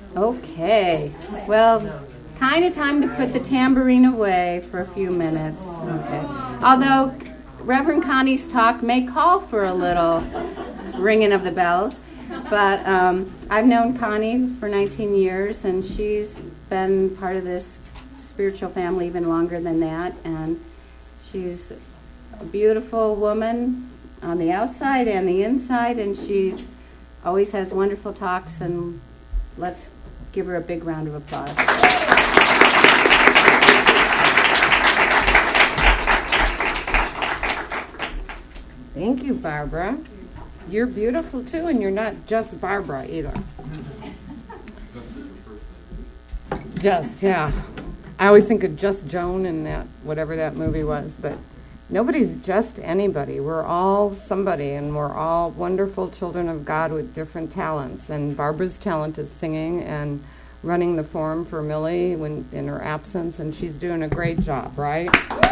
Okay. Well, kind of time to put the tambourine away for a few minutes. Okay. Although Reverend Connie's talk may call for a little ringing of the bells, but I've known Connie for 19 years, and she's been part of this spiritual family even longer than that, and she's a beautiful woman on the outside and the inside, and she's always has wonderful talks, and let's give her a big round of applause. Thank you, Barbara. You're beautiful too, and you're not just Barbara either. Just, yeah. I always think of Just Joan in that, whatever that movie was, but nobody's just anybody. We're all somebody, and we're all wonderful children of God with different talents. And Barbara's talent is singing and running the forum for Millie when in her absence, and she's doing a great job, right?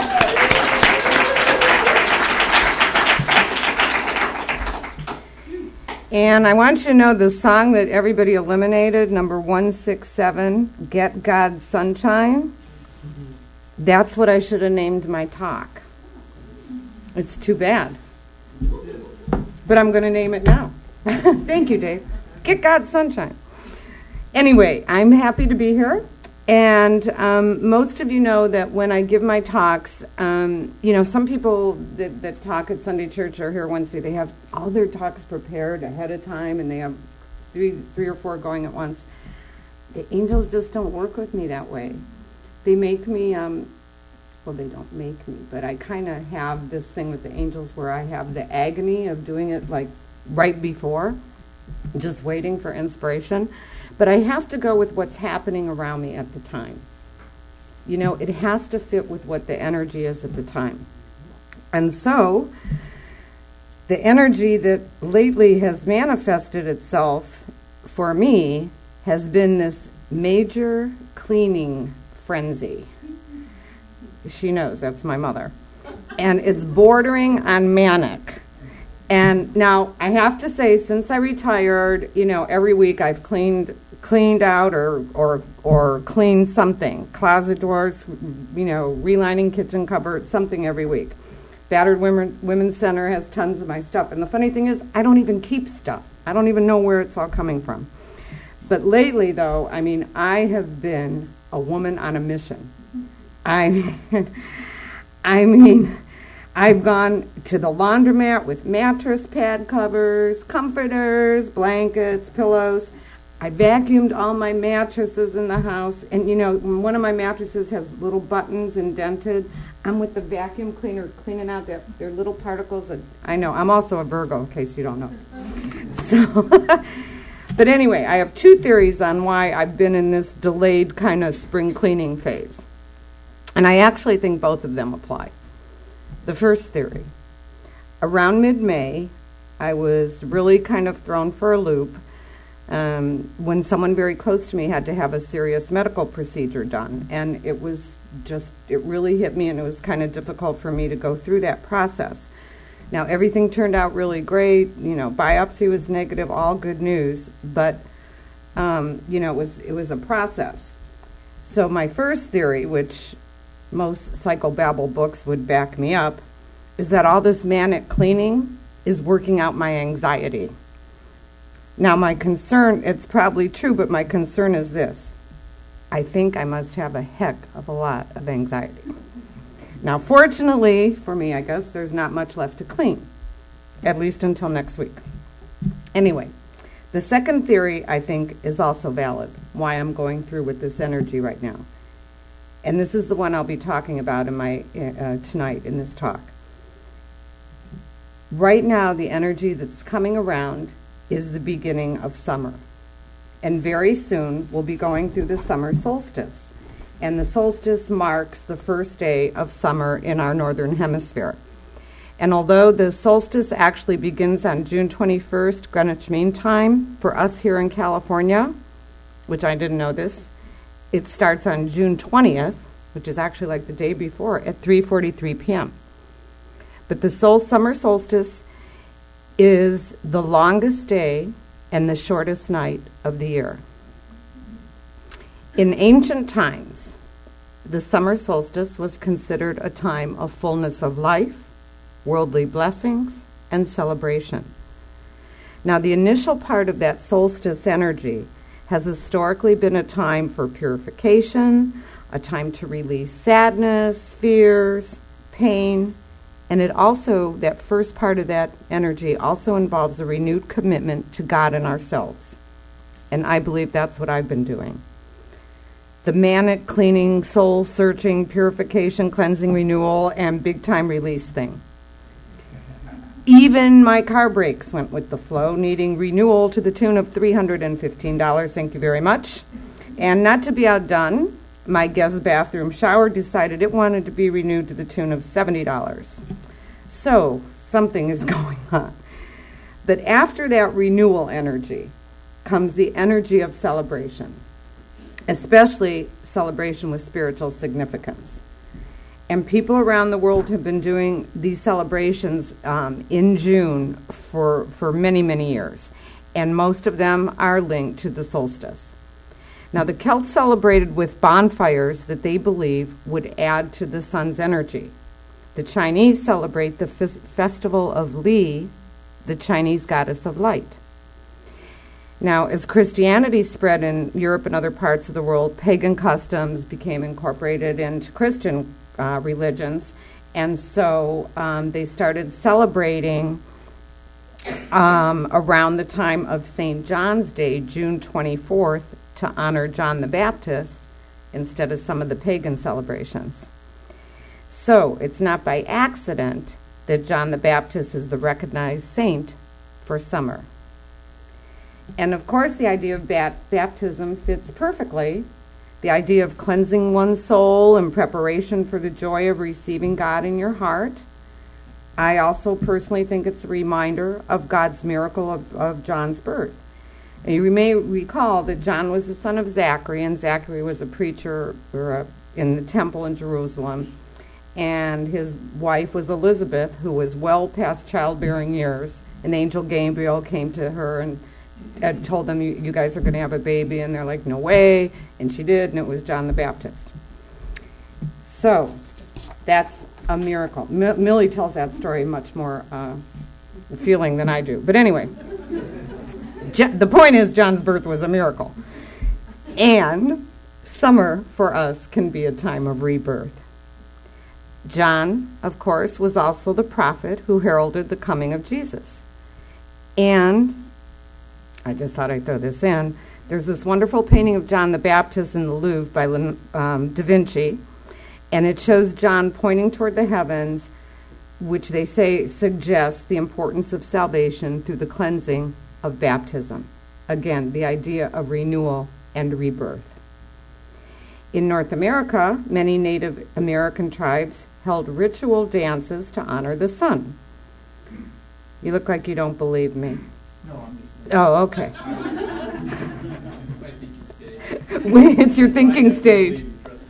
And I want you to know the song that everybody eliminated, number 167, Get God Sunshine. That's what I should have named my talk. It's too bad. But I'm going to name it now. Thank you, Dave. Get God Sunshine. Anyway, I'm happy to be here. And most of you know that when I give my talks, some people that talk at Sunday church or here Wednesday, they have all their talks prepared ahead of time, and they have three or four going at once. The angels just don't work with me that way. They make me, they don't make me, but I kind of have this thing with the angels where I have the agony of doing it like right before, just waiting for inspiration. But I have to go with what's happening around me at the time. It has to fit with what the energy is at the time. And so, the energy that lately has manifested itself for me has been this major cleaning frenzy. She knows, that's my mother. And it's bordering on manic. And now, I have to say, since I retired, every week I've cleaned out or cleaned something. Closet doors, relining kitchen cupboards, something every week. Battered Women's Center has tons of my stuff. And the funny thing is, I don't even keep stuff. I don't even know where it's all coming from. But lately, though, I have been a woman on a mission. I've gone to the laundromat with mattress pad covers, comforters, blankets, pillows. I vacuumed all my mattresses in the house, and when one of my mattresses has little buttons indented, I'm with the vacuum cleaner cleaning out their little particles. I know, I'm also a Virgo, in case you don't know. So, but anyway, I have two theories on why I've been in this delayed kind of spring cleaning phase. And I actually think both of them apply. The first theory, around mid-May, I was really kind of thrown for a loop when someone very close to me had to have a serious medical procedure done. And it really hit me, and it was kind of difficult for me to go through that process. Now, everything turned out really great. Biopsy was negative, all good news. But, it was a process. So my first theory, which most psychobabble books would back me up, is that all this manic cleaning is working out my anxiety. Now, my concern, it's probably true, but my concern is this. I think I must have a heck of a lot of anxiety. Now, fortunately for me, I guess, there's not much left to clean, at least until next week. Anyway, the second theory, I think, is also valid, why I'm going through with this energy right now. And this is the one I'll be talking about in my tonight in this talk. Right now, the energy that's coming around is the beginning of summer. And very soon, we'll be going through the summer solstice. And the solstice marks the first day of summer in our northern hemisphere. And although the solstice actually begins on June 21st, Greenwich Mean Time, for us here in California, which I didn't know this, it starts on June 20th, which is actually like the day before, at 3:43 p.m. But the summer solstice is the longest day and the shortest night of the year. In ancient times, the summer solstice was considered a time of fullness of life, worldly blessings, and celebration. Now, the initial part of that solstice energy has historically been a time for purification, a time to release sadness, fears, pain, and it also, that first part of that energy also involves a renewed commitment to God and ourselves. And I believe that's what I've been doing. The manic, cleaning, soul-searching, purification, cleansing, renewal, and big-time release thing. Even my car brakes went with the flow, needing renewal to the tune of $315. Thank you very much. And not to be outdone, my guest bathroom shower decided it wanted to be renewed to the tune of $70. So something is going on. But after that renewal energy comes the energy of celebration, especially celebration with spiritual significance. And people around the world have been doing these celebrations in June for many, many years. And most of them are linked to the solstice. Now, the Celts celebrated with bonfires that they believe would add to the sun's energy. The Chinese celebrate the festival of Li, the Chinese goddess of light. Now, as Christianity spread in Europe and other parts of the world, pagan customs became incorporated into Christian religions, and so they started celebrating around the time of St. John's Day, June 24th, to honor John the Baptist instead of some of the pagan celebrations. So it's not by accident that John the Baptist is the recognized saint for summer. And of course, the idea of baptism fits perfectly. The idea of cleansing one's soul in preparation for the joy of receiving God in your heart. I also personally think it's a reminder of God's miracle of John's birth. And you may recall that John was the son of Zachary, and Zachary was a preacher in the temple in Jerusalem. And his wife was Elizabeth, who was well past childbearing years. An angel Gabriel came to her and told them, you guys are going to have a baby, and they're like, no way, and she did, and it was John the Baptist. So, that's a miracle. Millie tells that story much more feeling than I do. But anyway, the point is John's birth was a miracle. And summer, for us, can be a time of rebirth. John, of course, was also the prophet who heralded the coming of Jesus. And I just thought I'd throw this in. There's this wonderful painting of John the Baptist in the Louvre by Da Vinci, and it shows John pointing toward the heavens, which they say suggests the importance of salvation through the cleansing of baptism. Again, the idea of renewal and rebirth. In North America, many Native American tribes held ritual dances to honor the sun. You look like you don't believe me. No, I'm just... Oh, okay. It's my thinking stage. It's your thinking stage.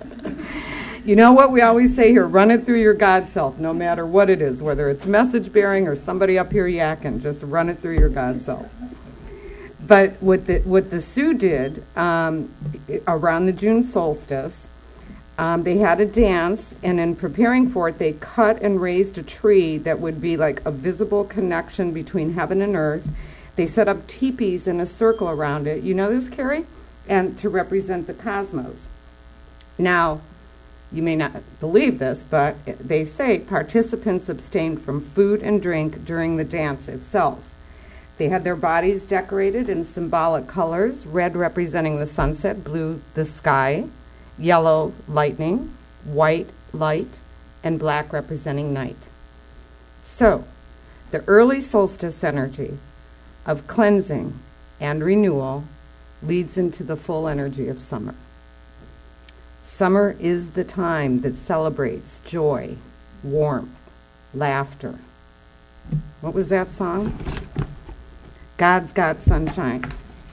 You know what we always say here, run it through your God self, no matter what it is, whether it's message bearing or somebody up here yakking, just run it through your God self. But what the Sioux did around the June solstice, they had a dance, and in preparing for it, they cut and raised a tree that would be like a visible connection between heaven and earth. They set up teepees in a circle around it. You know this, Carrie? And to represent the cosmos. Now, you may not believe this, but they say participants abstained from food and drink during the dance itself. They had their bodies decorated in symbolic colors, red representing the sunset, blue the sky, yellow lightning, white light, and black representing night. So, the early solstice energy of cleansing and renewal leads into the full energy of summer. Summer is the time that celebrates joy, warmth, laughter. What was that song? God's got sunshine.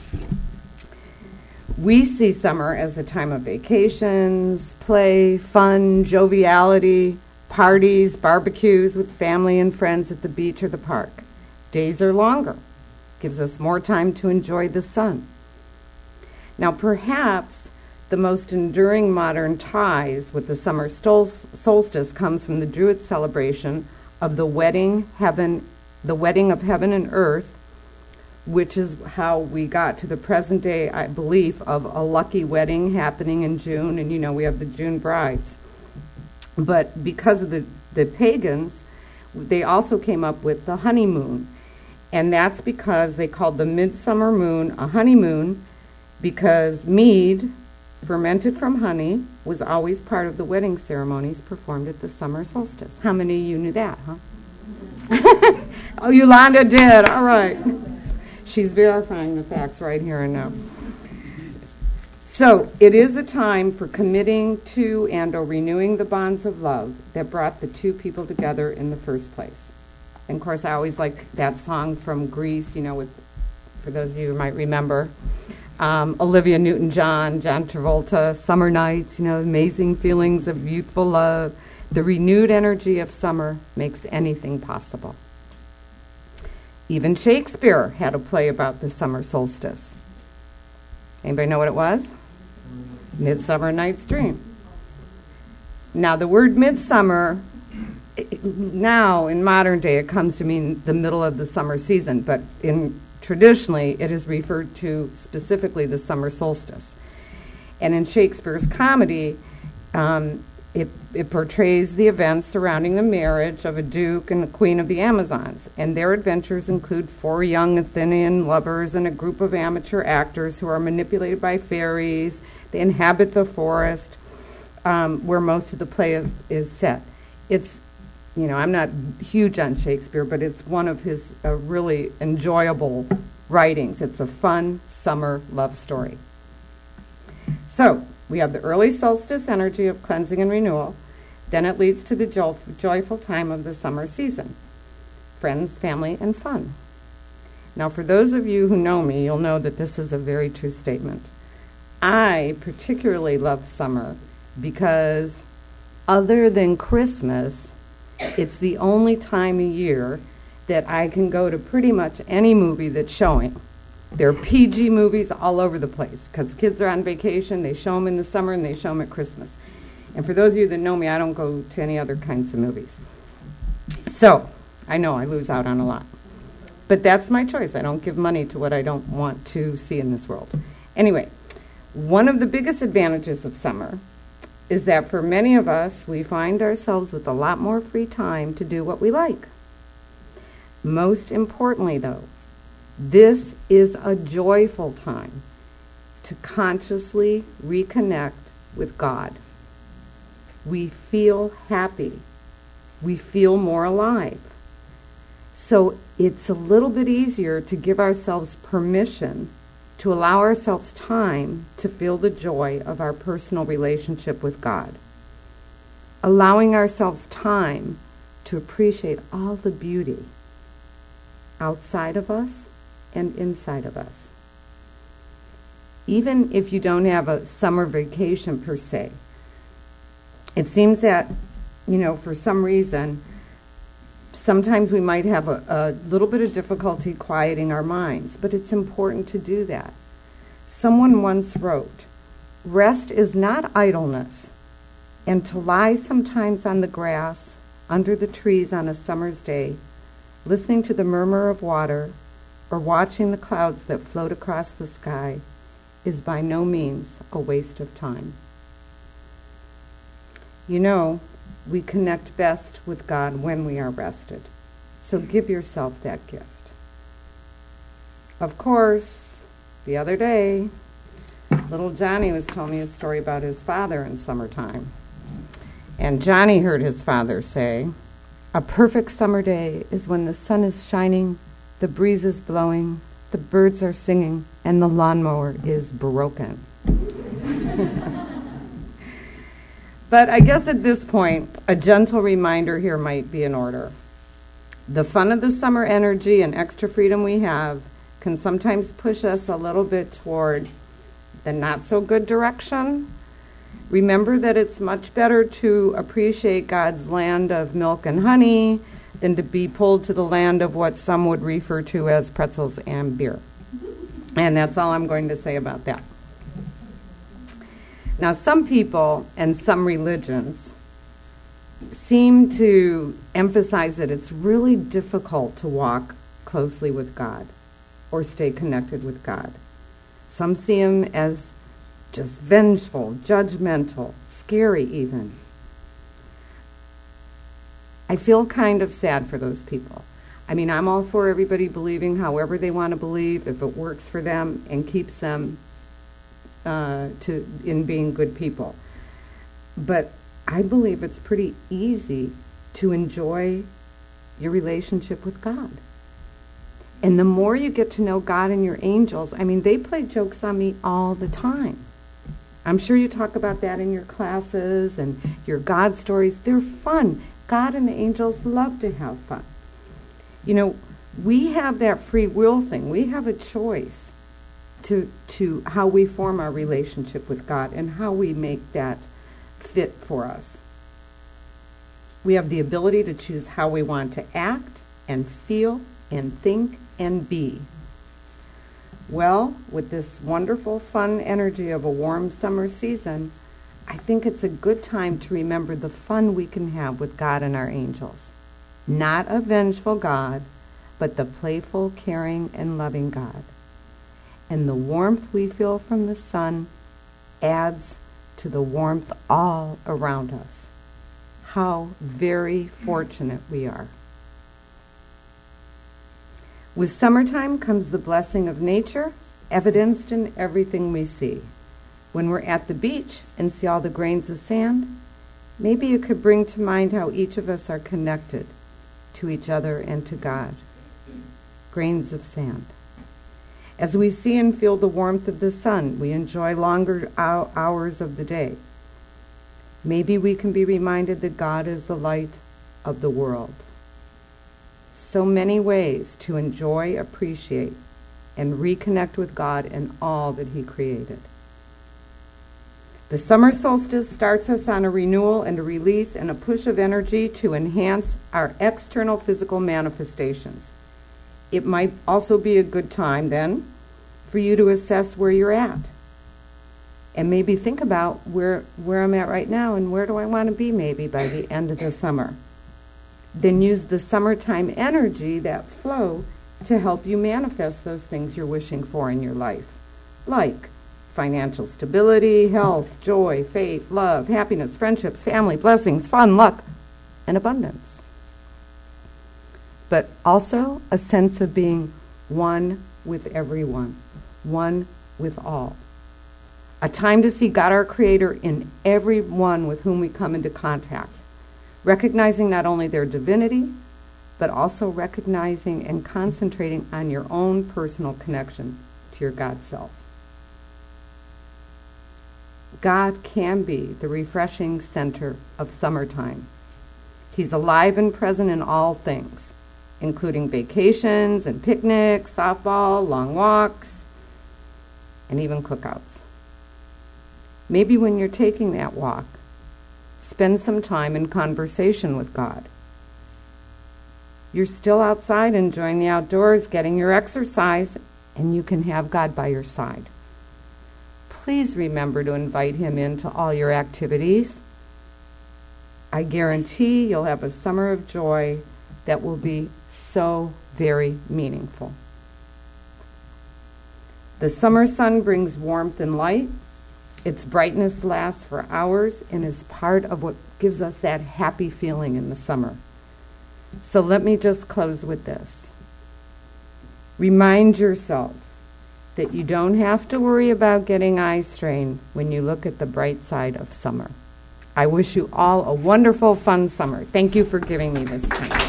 We see summer as a time of vacations, play, fun, joviality, parties, barbecues with family and friends at the beach or the park. Days are longer. Gives us more time to enjoy the sun. Now, perhaps the most enduring modern ties with the summer solstice comes from the Druid celebration of the wedding of heaven and earth, which is how we got to the present day, I believe, of a lucky wedding happening in June. And we have the June brides. But because of the pagans, they also came up with the honeymoon. And that's because they called the midsummer moon a honeymoon, because mead, fermented from honey, was always part of the wedding ceremonies performed at the summer solstice. How many of you knew that, huh? Oh, Yolanda did. All right. She's verifying the facts right here and now. So it is a time for committing to and or renewing the bonds of love that brought the two people together in the first place. And of course, I always like that song from Grease, for those of you who might remember. Olivia Newton-John, John Travolta, Summer Nights, amazing feelings of youthful love. The renewed energy of summer makes anything possible. Even Shakespeare had a play about the summer solstice. Anybody know what it was? Midsummer Night's Dream. Now, the word midsummer, now in modern day, it comes to mean the middle of the summer season, but traditionally it is referred to specifically the summer solstice. And in Shakespeare's comedy, it portrays the events surrounding the marriage of a duke and a queen of the Amazons, and their adventures include 4 young Athenian lovers and a group of amateur actors who are manipulated by fairies. They inhabit the forest where most of the play is set. It's, I'm not huge on Shakespeare, but it's one of his really enjoyable writings. It's a fun summer love story. So, we have the early solstice energy of cleansing and renewal. Then it leads to the joyful time of the summer season. Friends, family, and fun. Now, for those of you who know me, you'll know that this is a very true statement. I particularly love summer because, other than Christmas, it's the only time of year that I can go to pretty much any movie that's showing. There are PG movies all over the place because kids are on vacation. They show them in the summer and they show them at Christmas. And for those of you that know me, I don't go to any other kinds of movies. So, I know I lose out on a lot. But that's my choice. I don't give money to what I don't want to see in this world. Anyway, one of the biggest advantages of summer is that for many of us, we find ourselves with a lot more free time to do what we like. Most importantly, though, this is a joyful time to consciously reconnect with God. We feel happy. We feel more alive. So it's a little bit easier to give ourselves permission to allow ourselves time to feel the joy of our personal relationship with God. Allowing ourselves time to appreciate all the beauty outside of us and inside of us. Even if you don't have a summer vacation per se, it seems that, for some reason, sometimes we might have a little bit of difficulty quieting our minds, but it's important to do that. Someone once wrote, "Rest is not idleness, and to lie sometimes on the grass, under the trees on a summer's day, listening to the murmur of water, or watching the clouds that float across the sky, is by no means a waste of time." We connect best with God when we are rested. So give yourself that gift. Of course, the other day, little Johnny was telling me a story about his father in summertime. And Johnny heard his father say, "A perfect summer day is when the sun is shining, the breeze is blowing, the birds are singing, and the lawnmower is broken." But I guess at this point, a gentle reminder here might be in order. The fun of the summer energy and extra freedom we have can sometimes push us a little bit toward the not-so-good direction. Remember that it's much better to appreciate God's land of milk and honey than to be pulled to the land of what some would refer to as pretzels and beer. And that's all I'm going to say about that. Now, some people and some religions seem to emphasize that it's really difficult to walk closely with God or stay connected with God. Some see him as just vengeful, judgmental, scary even. I feel kind of sad for those people. I mean, I'm all for everybody believing however they want to believe, if it works for them and keeps them in being good people. But I believe it's pretty easy to enjoy your relationship with God. And the more you get to know God and your angels, I mean, they play jokes on me all the time. I'm sure you talk about that in your classes and your God stories. They're fun. God and the angels love to have fun. You know, we have that free will thing. We have a choice to how we form our relationship with God and how we make that fit for us. We have the ability to choose how we want to act and feel and think and be. Well, with this wonderful, fun energy of a warm summer season, I think it's a good time to remember the fun we can have with God and our angels. Not a vengeful God, but the playful, caring, and loving God. And the warmth we feel from the sun adds to the warmth all around us. How very fortunate we are. With summertime comes the blessing of nature, evidenced in everything we see. When we're at the beach and see all the grains of sand, maybe you could bring to mind how each of us are connected to each other and to God. Grains of sand. As we see and feel the warmth of the sun, we enjoy longer hours of the day. Maybe we can be reminded that God is the light of the world. So many ways to enjoy, appreciate, and reconnect with God and all that He created. The summer solstice starts us on a renewal and a release and a push of energy to enhance our external physical manifestations. It might also be a good time then for you to assess where you're at and maybe think about where I'm at right now and where do I want to be maybe by the end of the summer. Then use the summertime energy, that flow, to help you manifest those things you're wishing for in your life, like financial stability, health, joy, faith, love, happiness, friendships, family, blessings, fun, luck, and abundance. But also a sense of being one with everyone, one with all. A time to see God our Creator in everyone with whom we come into contact, recognizing not only their divinity, but also recognizing and concentrating on your own personal connection to your God self. God can be the refreshing center of summertime. He's alive and present in all things, including vacations and picnics, softball, long walks, and even cookouts. Maybe when you're taking that walk, spend some time in conversation with God. You're still outside enjoying the outdoors, getting your exercise, and you can have God by your side. Please remember to invite Him into all your activities. I guarantee you'll have a summer of joy that will be so very meaningful. The summer sun brings warmth and light. Its brightness lasts for hours and is part of what gives us that happy feeling in the summer. So let me just close with this. Remind yourself that you don't have to worry about getting eye strain when you look at the bright side of summer. I wish you all a wonderful, fun summer. Thank you for giving me this time.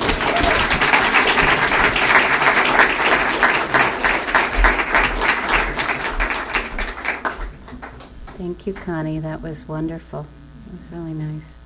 Thank you, Connie. That was wonderful. It was really nice.